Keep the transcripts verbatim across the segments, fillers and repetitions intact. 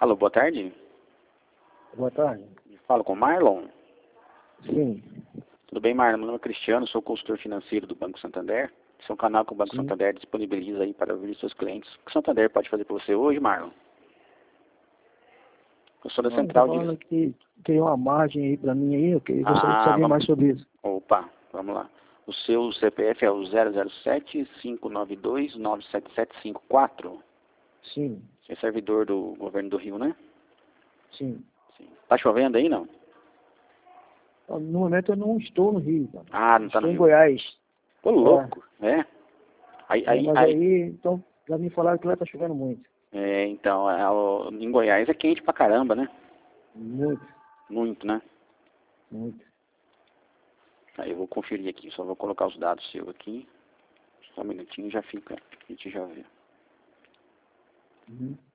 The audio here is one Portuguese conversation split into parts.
Alô, boa tarde. Boa tarde. Falo com o Marlon. Sim. Tudo bem, Marlon? Meu nome é Cristiano, sou consultor financeiro do Banco Santander. Esse é um canal que o Banco Sim. Santander disponibiliza aí para ouvir seus clientes. O que o Santander pode fazer para você hoje, Marlon? Eu sou da Não, Central tô falando de... que tem uma margem aí para mim aí, eu que- gostaria de Ah, saber vamos... mais sobre isso. Opa, vamos lá. O seu C P F é o zero zero sete, cinco nove dois, nove sete sete cinco quatro. Sim, Você é servidor do governo do Rio, né? sim. Sim. Tá chovendo aí, não? No momento eu não estou no Rio, cara. Ah, não tá no Estou em Rio. Goiás. Ô, louco, é? Aí, É, aí, mas aí... aí, então, já me falaram que lá tá chovendo muito. É, então, é, o- em Goiás é quente pra caramba, né? Muito, Muito, né? muito. Aí eu vou conferir aqui, só vou colocar os dados seus aqui. Só um minutinho, já fica, a gente já vê. Uhum.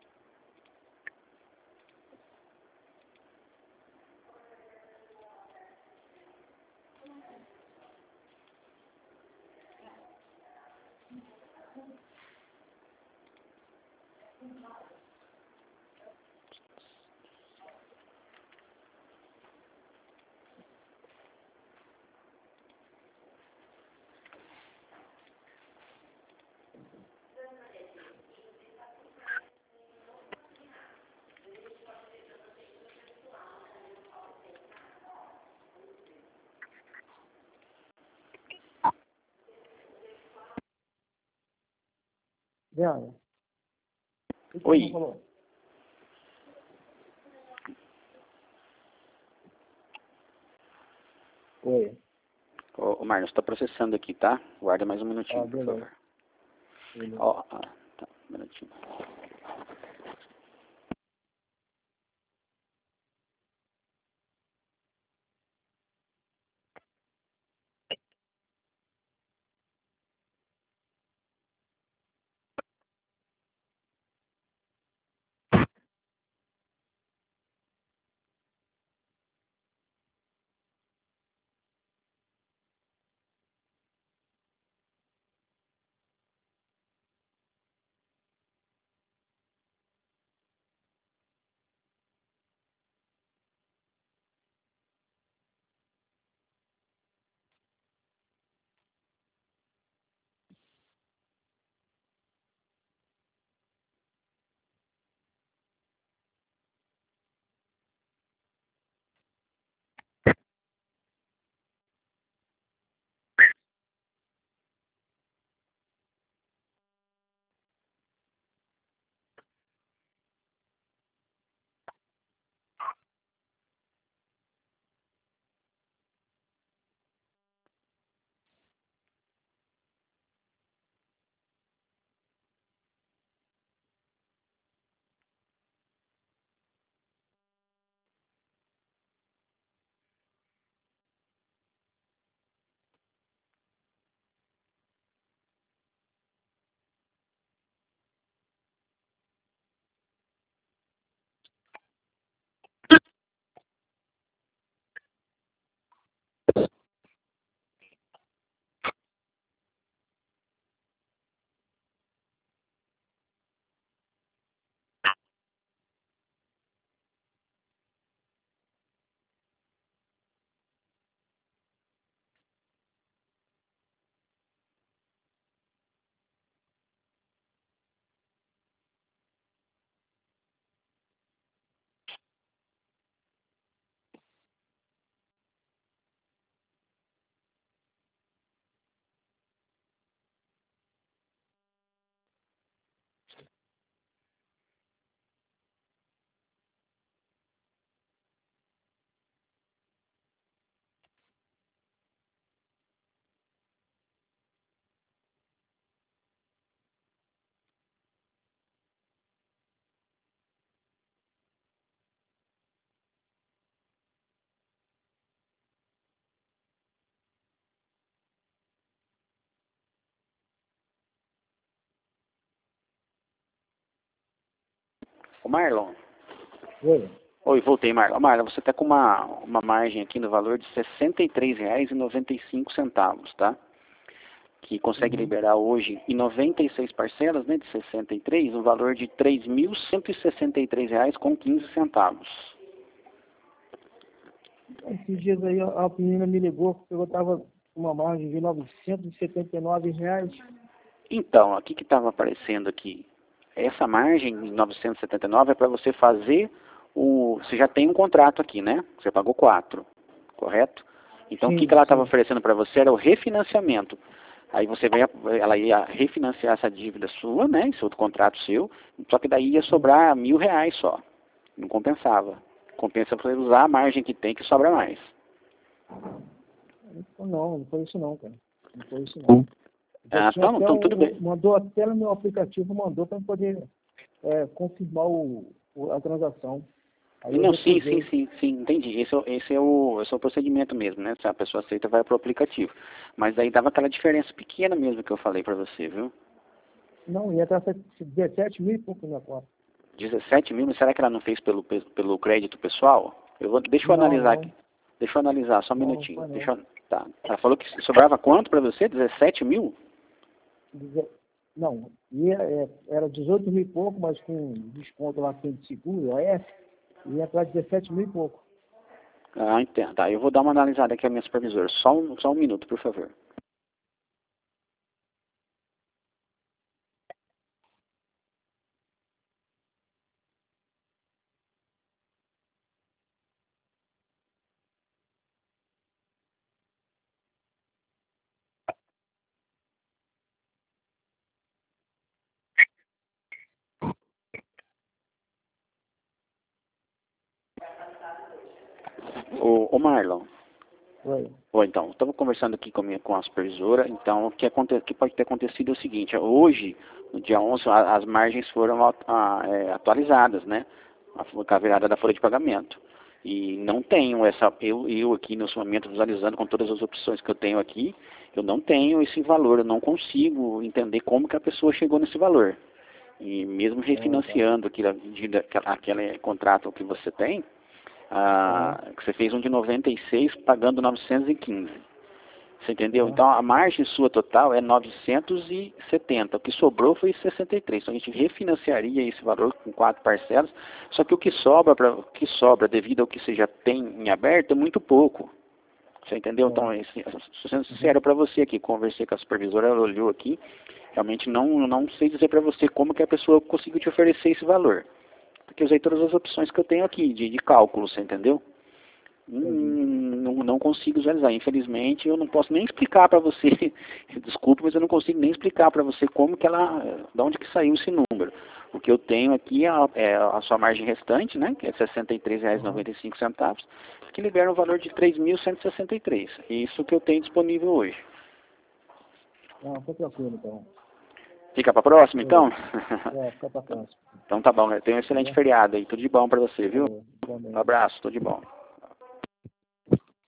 Diana, o que você Oi. falou? Oi. Ô, ô Marlos, está processando aqui, tá? Guarda mais um minutinho, Ah, por beleza. favor. Beleza. Ó, ah, tá, um minutinho. Ô Marlon. Oi. Oi, voltei, Marlon. Marlon, você está com uma, uma margem aqui no valor de sessenta e três reais e noventa e cinco centavos, tá? que consegue Uhum. liberar hoje em noventa e seis parcelas, né, de sessenta e três, um valor de três mil cento e sessenta e três reais com quinze centavos. Esses dias aí a a menina me ligou, que eu estava com uma margem de novecentos e setenta e nove reais. Então, aqui que estava aparecendo aqui, essa margem de novecentos e setenta e nove é para você fazer o... Você já tem um contrato aqui, né? Você pagou quatro, correto? Então, o que, que Sim, ela estava sim. oferecendo para você era o refinanciamento. Aí você vai, ela ia refinanciar essa dívida sua, né? Esse outro contrato seu, só que daí ia sobrar mil reais só. Não compensava. Compensa você usar a margem que tem que sobra mais. Não, não foi isso não, cara. Não foi isso não. Já Ah, tinha tá, até então o, tudo bem. o- mandou até no meu aplicativo, mandou para poder é, confirmar o, o- a transação. Aí eu Não, sim, sim, recusei. sim, sim, entendi. Esse, é o- esse, é o, esse é o procedimento mesmo, né? Se a pessoa aceita, vai para o aplicativo. Mas daí dava aquela diferença pequena mesmo que eu falei para você, viu? Não, ia estar dezessete mil e pouco na conta. dezessete mil, mas será que ela não fez pelo, pe- pelo crédito pessoal? Eu vou, deixa eu Não, analisar aqui. não, Deixa eu analisar, só um não, não minutinho. foi não. Deixa eu, tá. Ela falou que sobrava quanto para você? dezessete mil? Deze- Não, ia, é, era dezoito mil e pouco, mas com desconto lá que tem de seguro, O F, ia para dezessete mil e pouco. Ah, entendo. Tá, eu vou dar uma analisada aqui a minha supervisora. Só um, só um minuto, por favor. Ô, ô Marlon. Foi. Bom, então, estava conversando aqui com a, minha, com a supervisora, então o que, aconte, que pode ter acontecido é o seguinte, hoje, no dia onze, a, as margens foram a, a, é, atualizadas, né, a, a virada da folha de pagamento. E não tenho essa, eu, eu aqui nesse momento visualizando com todas as opções que eu tenho aqui, eu não tenho esse valor, eu não consigo entender como que a pessoa chegou nesse valor. E mesmo Ah, tá. refinanciando aquele, aquele contrato que você tem, Aham, ah, que você fez um de noventa e seis pagando novecentos e quinze. Você entendeu? aham. Então a margem sua total é novecentos e setenta. O que sobrou foi sessenta e três. Então a gente refinanciaria esse valor com quatro parcelas. Só que o que sobra, pra, o que sobra devido ao que você já tem em aberto é muito pouco. Você entendeu? Então, É. esse, sendo Uhum. sincero para você aqui, conversei com a supervisora, ela olhou aqui. Realmente não, não sei dizer para você como que a pessoa conseguiu te oferecer esse valor. Porque eu usei todas as opções que eu tenho aqui de, de cálculo, você entendeu? Entendi. Hum, não, não consigo visualizar. Infelizmente, eu não posso nem explicar para você. Desculpe, mas eu não consigo nem explicar para você como que ela, de onde que saiu esse número. O que eu tenho aqui é a, é a sua margem restante, né, que é sessenta e três reais e Aham. noventa e cinco centavos, que libera um valor de três mil cento e sessenta e três. É isso que eu tenho disponível hoje. Não, foi tranquilo, então. Fica para próxima, então? Beleza. É, fica pra próxima. Então tá bom. Tenha um Tá excelente bom? feriado aí. Tudo de bom para você, viu? Valeu, Um igualmente. abraço, tudo de bom.